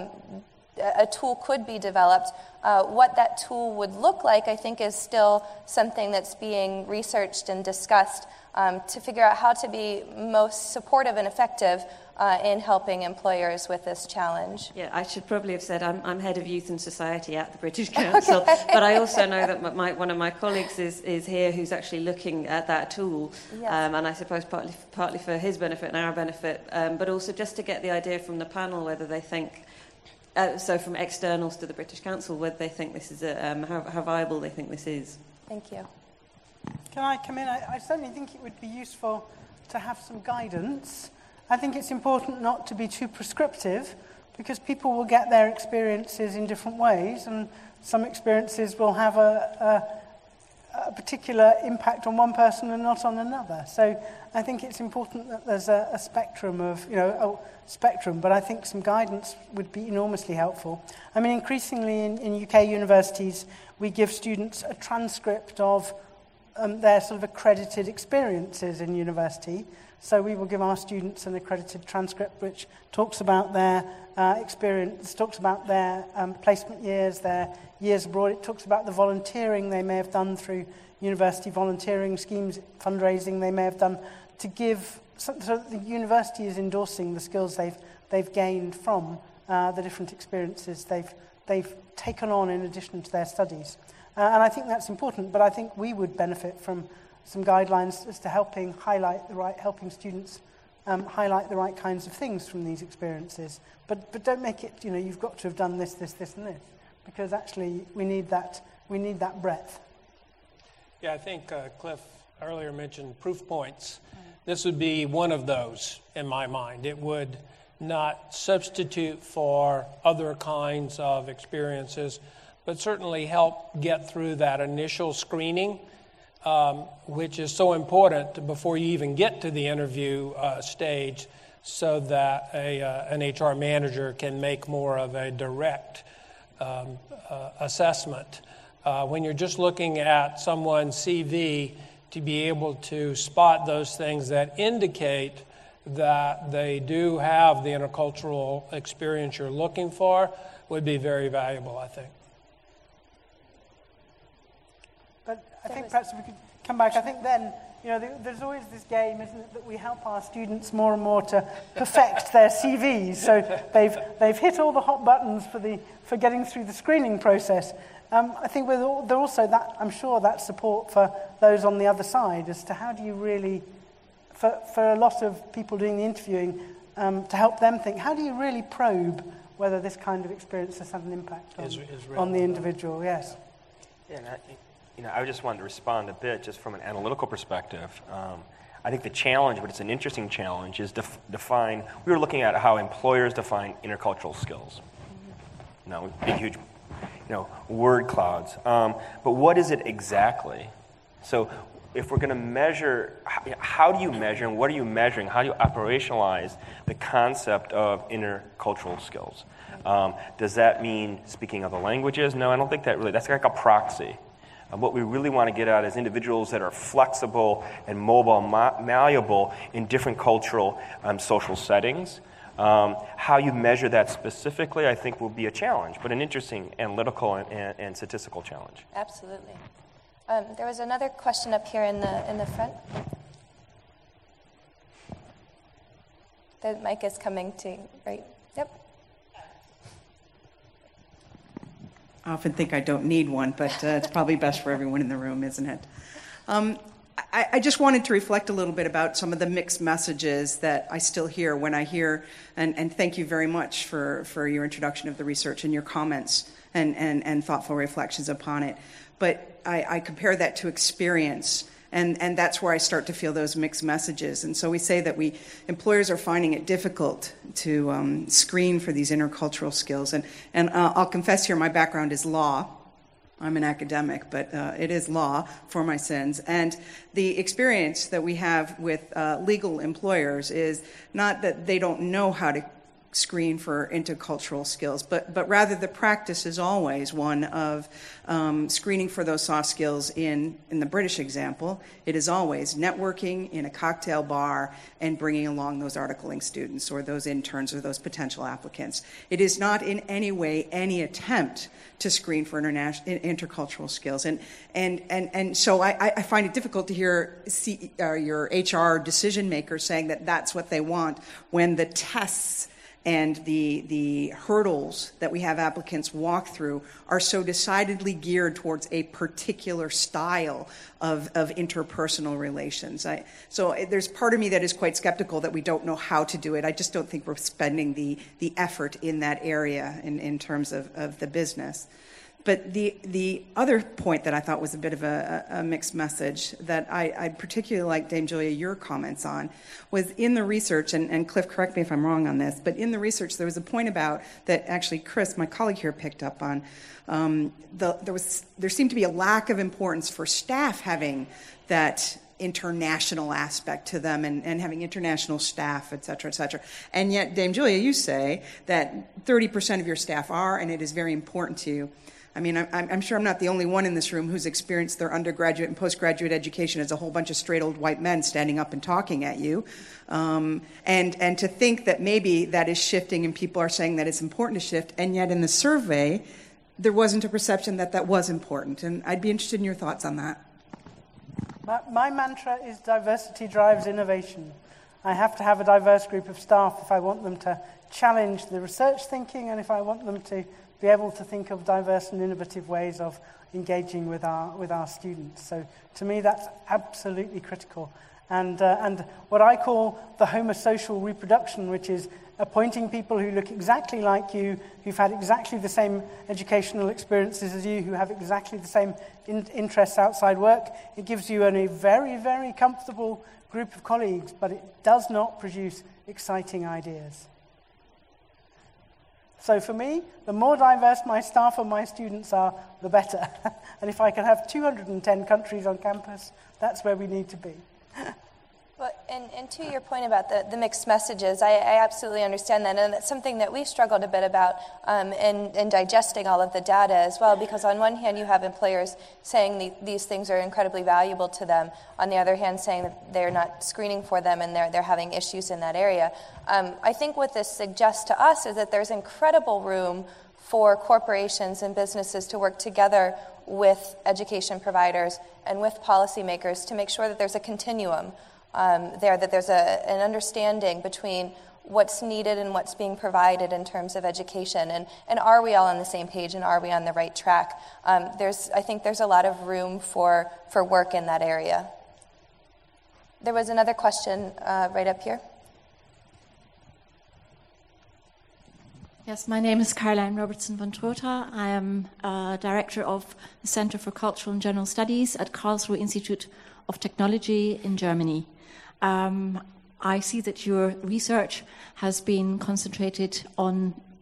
Speaker 5: a tool could be developed. What that tool would look like, I think, is still something that's being researched and discussed to figure out how to be most supportive and effective in helping employers with this challenge.
Speaker 7: Yeah, I should probably have said I'm head of Youth and Society at the British Council, but I also know that one of my colleagues is here who's actually looking at that tool,
Speaker 5: yes.
Speaker 7: And I suppose partly for his benefit and our benefit, but also just to get the idea from the panel whether they think, so from externals to the British Council, whether they think this is how viable they think this is.
Speaker 5: Thank you.
Speaker 3: Can I come in? I certainly think it would be useful to have some guidance. I think it's important not to be too prescriptive, because people will get their experiences in different ways, and some experiences will have a particular impact on one person and not on another. So I think it's important that there's a spectrum of, but I think some guidance would be enormously helpful. I mean, increasingly in UK universities, we give students a transcript of their sort of accredited experiences in university. So we will give our students an accredited transcript which talks about their experience, talks about their placement years, their years abroad. It talks about the volunteering they may have done through university volunteering schemes, fundraising they may have done, to give, so the university is endorsing the skills they've gained from the different experiences they've taken on in addition to their studies. And I think that's important, but I think we would benefit from some guidelines as to helping students highlight the right kinds of things from these experiences. But don't make it, you've got to have done this, this, this, and this, because actually we need that breadth.
Speaker 4: Yeah, I think Cliff earlier mentioned proof points. This would be one of those in my mind. It would not substitute for other kinds of experiences, but certainly help get through that initial screening, which is so important before you even get to the interview stage, so that an HR manager can make more of a direct assessment. When you're just looking at someone's CV, to be able to spot those things that indicate that they do have the intercultural experience you're looking for would be very valuable, I think.
Speaker 3: But I think perhaps we could come back. I think then, there's always this game, isn't it, that we help our students more and more to perfect their CVs. So they've hit all the hot buttons for getting through the screening process. I think there also that, I'm sure, that support for those on the other side as to how do you really, for a lot of people doing the interviewing, to help them think, how do you really probe whether this kind of experience has had an impact on the individual? Yes.
Speaker 8: Yeah, and I just wanted to respond a bit just from an analytical perspective. I think the challenge, but it's an interesting challenge, is define. We were looking at how employers define intercultural skills. Big, huge, word clouds. But what is it exactly? So if we're going to measure, how do you measure and what are you measuring? How do you operationalize the concept of intercultural skills? Does that mean speaking other languages? No, I don't think that really. That's like a proxy. What we really want to get at is individuals that are flexible and mobile, malleable in different cultural social settings. How you measure that specifically, I think, will be a challenge, but an interesting analytical and statistical challenge.
Speaker 5: Absolutely. There was another question up here in the front. The mic is coming to right. Yep.
Speaker 9: I often think I don't need one, but it's probably best for everyone in the room, isn't it? I just wanted to reflect a little bit about some of the mixed messages that I still hear when I hear, and thank you very much for your introduction of the research and your comments and thoughtful reflections upon it. But I compare that to experience, and that's where I start to feel those mixed messages. And so we say that employers are finding it difficult to screen for these intercultural skills. And I'll confess here, my background is law. I'm an academic, but it is law for my sins. And the experience that we have with legal employers is not that they don't know how to screen for intercultural skills, but rather the practice is always one of screening for those soft skills. In the British example, it is always networking in a cocktail bar and bringing along those articling students or those interns or those potential applicants. It is not in any way any attempt to screen for intercultural skills. And so I find it difficult to hear your HR decision makers saying that that's what they want when the tests and the hurdles that we have applicants walk through are so decidedly geared towards a particular style of interpersonal relations. So there's part of me that is quite skeptical that we don't know how to do it. I just don't think we're spending the effort in that area in terms of the business. But the other point that I thought was a bit of a mixed message that I particularly like, Dame Julia, your comments on, was in the research, and Cliff, correct me if I'm wrong on this, but in the research there was a point about that actually Chris, my colleague here, picked up on. There seemed to be a lack of importance for staff having that international aspect to them and having international staff, et cetera, et cetera. And yet, Dame Julia, you say that 30% of your staff are, and it is very important to you. I mean, I'm sure I'm not the only one in this room who's experienced their undergraduate and postgraduate education as a whole bunch of straight old white men standing up and talking at you. And to think that maybe that is shifting and people are saying that it's important to shift, and yet in the survey, there wasn't a perception that that was important. And I'd be interested in your thoughts on that.
Speaker 3: My mantra is diversity drives innovation. I have to have a diverse group of staff if I want them to challenge the research thinking and if I want them to be able to think of diverse and innovative ways of engaging with our students. So to me, that's absolutely critical. And what I call the homosocial reproduction, which is appointing people who look exactly like you, who've had exactly the same educational experiences as you, who have exactly the same interests outside work. It gives you a very, very comfortable group of colleagues, but it does not produce exciting ideas. So for me, the more diverse my staff and my students are, the better. And if I can have 210 countries on campus, that's where we need to be.
Speaker 5: Well, and to your point about the mixed messages, I absolutely understand that, and that's something that we've struggled a bit about in digesting all of the data as well, because on one hand you have employers saying these things are incredibly valuable to them, on the other hand saying that they're not screening for them and they're having issues in that area. I think what this suggests to us is that there's incredible room for corporations and businesses to work together with education providers and with policymakers to make sure that there's a continuum that there's an understanding between what's needed and what's being provided in terms of education, and are we all on the same page and are we on the right track? I think there's a lot of room for work in that area. There was another question right up here.
Speaker 10: Yes, my name is Caroline Robertson von Trotha. I am director of the Center for Cultural and General Studies at Karlsruhe Institute of Technology in Germany. I see that your research has been concentrated on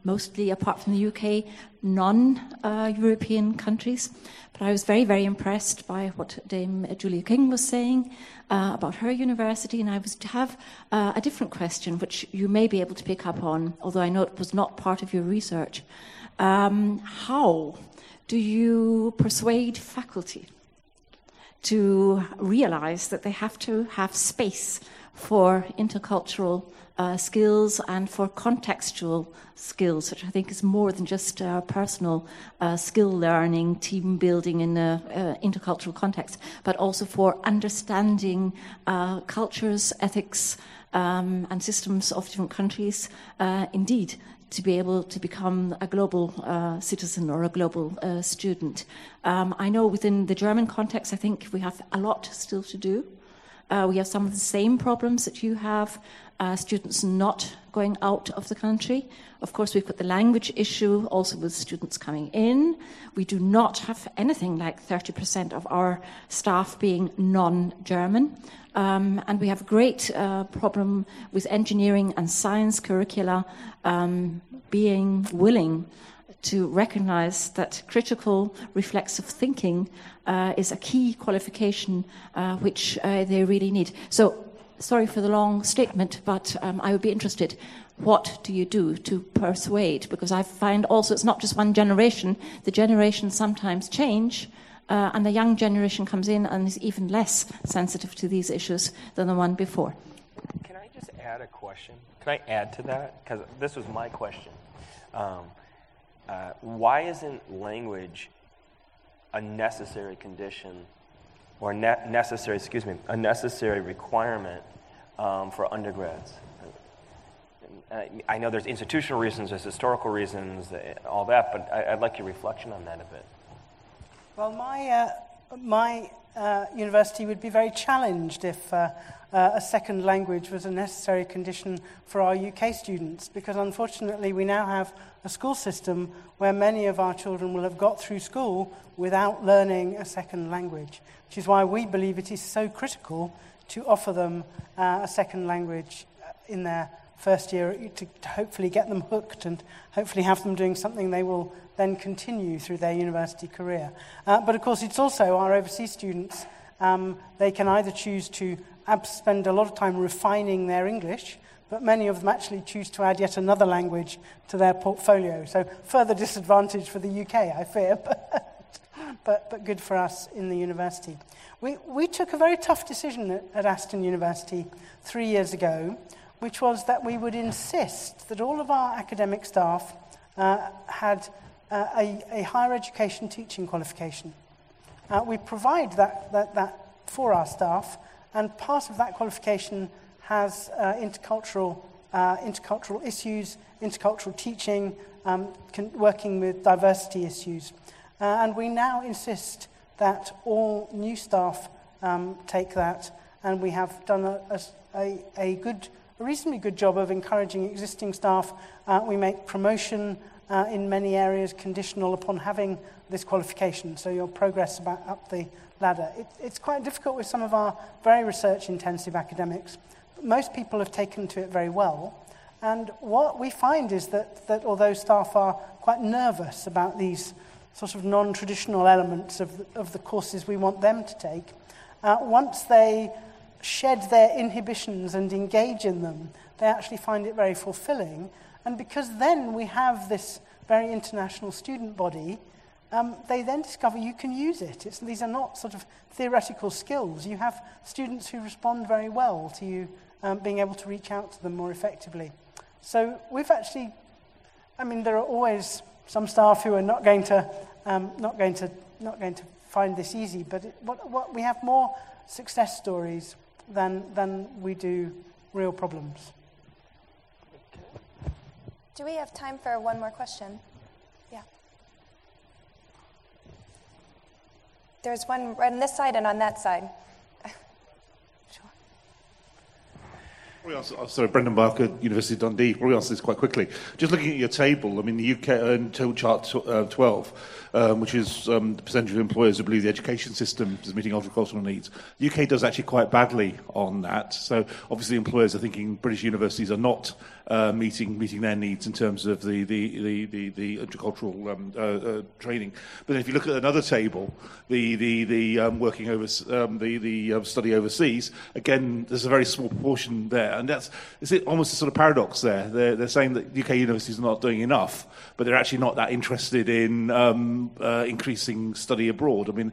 Speaker 10: mostly, apart from the UK, non-European countries. But I was very, very impressed by what Dame Julia King was saying about her university, and I was to have a different question, which you may be able to pick up on, although I know it was not part of your research. How do you persuade faculty to realize that they have to have space for intercultural skills and for contextual skills, which I think is more than just personal skill learning, team building in an intercultural context, but also for understanding cultures, ethics, and systems of different countries, indeed, to be able to become a global citizen or a global student. I know within the German context, I think we have a lot still to do. We have some of the same problems that you have, students not going out of the country. Of course, we've got the language issue also with students coming in. We do not have anything like 30% of our staff being non-German. And we have a great problem with engineering and science curricula being willing to recognize that critical reflexive thinking is a key qualification which they really need. So, sorry for the long statement, but I would be interested. What do you do to persuade? Because I find also it's not just one generation. The generations sometimes change, and the young generation comes in and is even less sensitive to these issues than the one before.
Speaker 8: Can I just add a question? Can I add to that? Because this was my question. Why isn't language a necessary condition or a necessary requirement for undergrads? I know there's institutional reasons, there's historical reasons, all that, but I'd like your reflection on that a bit.
Speaker 3: Well, my university would be very challenged if a second language was a necessary condition for our UK students, because unfortunately we now have a school system where many of our children will have got through school without learning a second language, which is why we believe it is so critical to offer them a second language in their first year to hopefully get them hooked and hopefully have them doing something they will then continue through their university career. But of course it's also our overseas students, they can either choose to spend a lot of time refining their English, but many of them actually choose to add yet another language to their portfolio. So further disadvantage for the UK, I fear, but good for us in the university. We took a very tough decision at Aston University 3 years ago, which was that we would insist that all of our academic staff had a higher education teaching qualification. We provide that for our staff, and part of that qualification has intercultural issues, intercultural teaching, working with diversity issues. And we now insist that all new staff take that, and we have done a reasonably good job of encouraging existing staff. We make promotion in many areas conditional upon having this qualification, so your progress up the ladder. It's quite difficult with some of our very research-intensive academics. Most people have taken to it very well, and what we find is that although staff are quite nervous about these sort of non-traditional elements of the courses we want them to take, once they shed their inhibitions and engage in them, they actually find it very fulfilling. And because then we have this very international student body, they then discover you can use it. These are not sort of theoretical skills. You have students who respond very well to you being able to reach out to them more effectively. So we've actually, there are always some staff who are not going to find this easy, but what we have more success stories than we do real problems.
Speaker 5: Do we have time for one more question? Yeah. There's one right on this side and on that side. Sure.
Speaker 11: Sorry, Brendan Barker, University of Dundee. Probably answer this quite quickly. Just looking at your table, I mean, the UK until chart 12, which is the percentage of employers who believe the education system is meeting agricultural needs. The UK does actually quite badly on that. So obviously, employers are thinking British universities are not meeting their needs in terms of the agricultural training. But then if you look at another table, the working over the study overseas, again, there's a very small proportion there. And is it almost a sort of paradox there? They're saying that UK universities are not doing enough, but they're actually not that interested in increasing study abroad. I mean,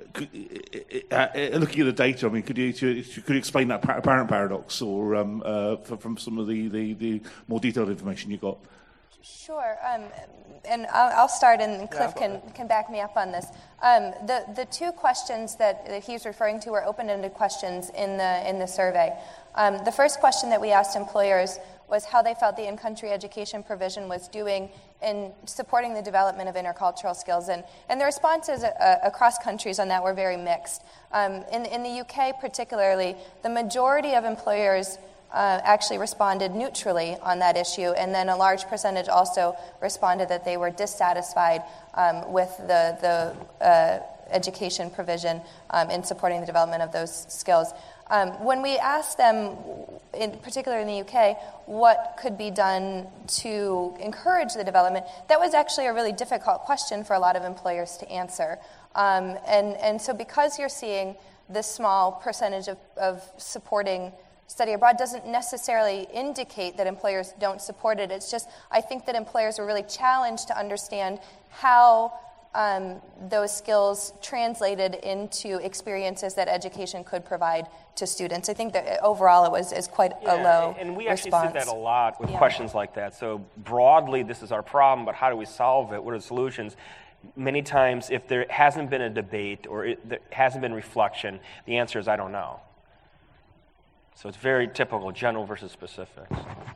Speaker 11: looking at the data, I mean, could you explain that apparent paradox, or from some of the more detailed information you got?
Speaker 5: Sure, and I'll start, and Cliff can back me up on this. The two questions that he's referring to are open-ended questions in the survey. The first question that we asked employers was how they felt the in-country education provision was doing in supporting the development of intercultural skills. And the responses across countries on that were very mixed. In the UK particularly, the majority of employers actually responded neutrally on that issue, and then a large percentage also responded that they were dissatisfied with the education provision in supporting the development of those skills. When we asked them, in particular in the UK, what could be done to encourage the development, that was actually a really difficult question for a lot of employers to answer. And so because you're seeing this small percentage of supporting study abroad doesn't necessarily indicate that employers don't support it. It's just, I think that employers are really challenged to understand how those skills translated into experiences that education could provide to students. I think that overall it is quite a low
Speaker 8: and we
Speaker 5: response.
Speaker 8: actually see that a lot with questions like that. So broadly, this is our problem, but how do we solve it? What are the solutions? Many times, if there hasn't been a debate or there hasn't been reflection, the answer is I don't know. So it's very typical, general versus specifics.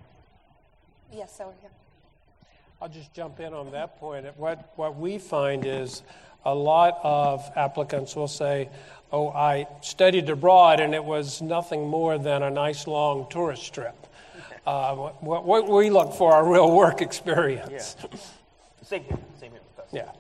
Speaker 5: Yes, over here.
Speaker 4: I'll just jump in on that point. What we find is a lot of applicants will say, oh, I studied abroad and it was nothing more than a nice long tourist trip. What we look for are real work experience.
Speaker 8: Yeah. Same here with us.
Speaker 4: Yeah.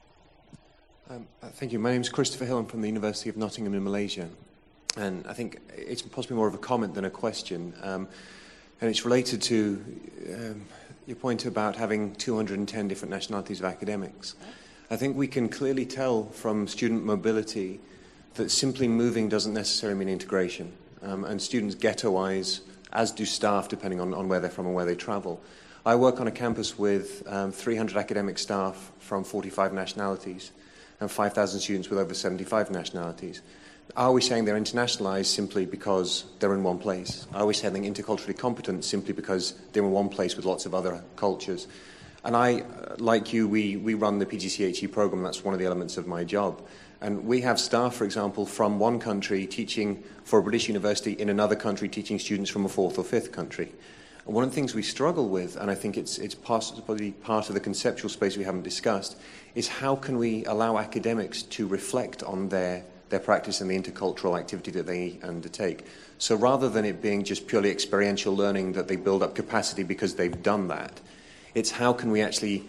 Speaker 12: Thank you. My name is Christopher Hill. I'm from the University of Nottingham in Malaysia. And I think it's possibly more of a comment than a question. And it's related to your point about having 210 different nationalities of academics. I think we can clearly tell from student mobility that simply moving doesn't necessarily mean integration. And students ghettoize, as do staff, depending on where they're from and where they travel. I work on a campus with 300 academic staff from 45 nationalities and 5,000 students with over 75 nationalities. Are we saying they're internationalized simply because they're in one place? Are we saying they're interculturally competent simply because they're in one place with lots of other cultures? And I, like you, we run the PGCHE program. That's one of the elements of my job. And we have staff, for example, from one country teaching for a British university in another country teaching students from a fourth or fifth country. And one of the things we struggle with, and I think it's possibly part of the conceptual space we haven't discussed, is how can we allow academics to reflect on their practice and the intercultural activity that they undertake. So rather than it being just purely experiential learning that they build up capacity because they've done that, it's how can we actually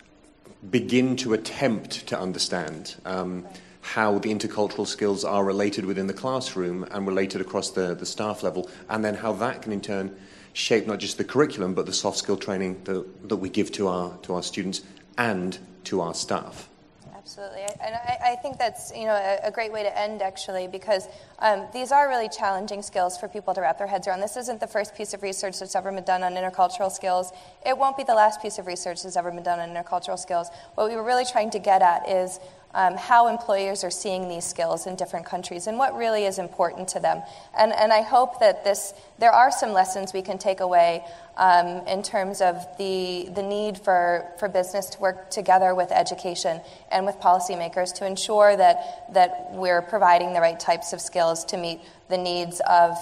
Speaker 12: begin to attempt to understand how the intercultural skills are related within the classroom and related across the staff level, and then how that can in turn shape not just the curriculum but the soft skill training that we give to our students and to our staff.
Speaker 5: Absolutely, and I think that's a great way to end actually, because these are really challenging skills for people to wrap their heads around. This isn't the first piece of research that's ever been done on intercultural skills. It won't be the last piece of research that's ever been done on intercultural skills. What we were really trying to get at is how employers are seeing these skills in different countries and what really is important to them. And I hope that there are some lessons we can take away in terms of the need for business to work together with education and with policymakers to ensure that we're providing the right types of skills to meet the needs of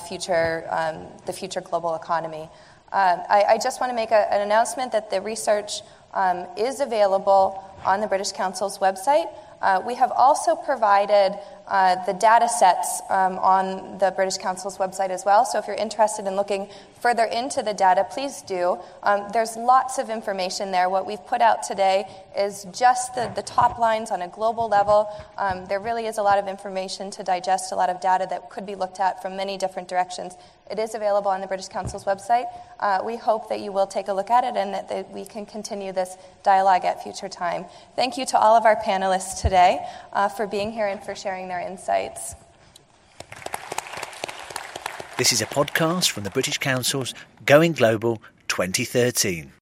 Speaker 5: the future global economy. I just want to make an announcement that the research is available on the British Council's website. We have also provided the data sets on the British Council's website as well. So if you're interested in looking further into the data, please do. There's lots of information there. What we've put out today is just the top lines on a global level. There really is a lot of information to digest, a lot of data that could be looked at from many different directions. It is available on the British Council's website. We hope that you will take a look at it and that we can continue this dialogue at future time. Thank you to all of our panelists today for being here and for sharing their insights.
Speaker 1: This is a podcast from the British Council's Going Global 2013.